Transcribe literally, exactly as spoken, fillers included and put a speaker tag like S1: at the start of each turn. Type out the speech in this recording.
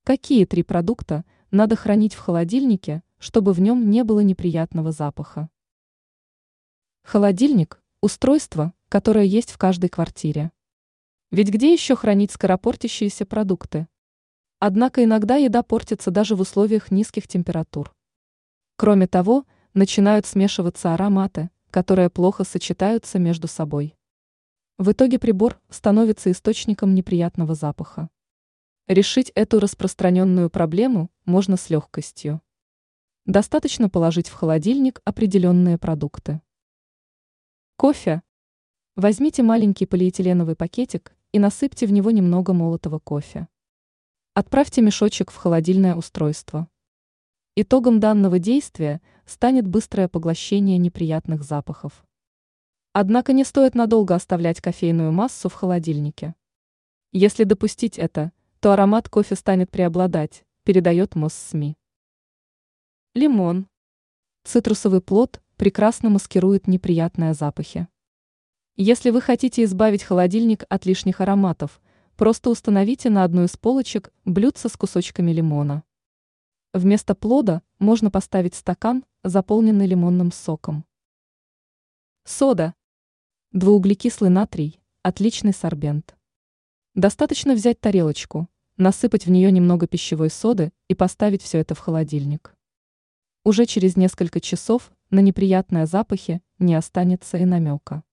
S1: Какие три продукта надо хранить в холодильнике, чтобы в нем не было неприятного запаха? Холодильник – устройство, которое есть в каждой квартире. Ведь где еще хранить скоропортящиеся продукты? Однако иногда еда портится даже в условиях низких температур. Кроме того, начинают смешиваться ароматы, которые плохо сочетаются между собой. В итоге прибор становится источником неприятного запаха. Решить эту распространенную проблему можно с легкостью. Достаточно положить в холодильник определенные продукты. Кофе. Возьмите маленький полиэтиленовый пакетик и насыпьте в него немного молотого кофе. Отправьте мешочек в холодильное устройство. Итогом данного действия станет быстрое поглощение неприятных запахов. Однако не стоит надолго оставлять кофейную массу в холодильнике. Если допустить это, то аромат кофе станет преобладать, передает Моссми. Лимон. Цитрусовый плод прекрасно маскирует неприятные запахи. Если вы хотите избавить холодильник от лишних ароматов, просто установите на одну из полочек блюдце с кусочками лимона. Вместо плода можно поставить стакан, заполненный лимонным соком. Сода. Двууглекислый натрий – отличный сорбент. Достаточно взять тарелочку, насыпать в нее немного пищевой соды и поставить все это в холодильник. Уже через несколько часов на неприятные запахи не останется и намека.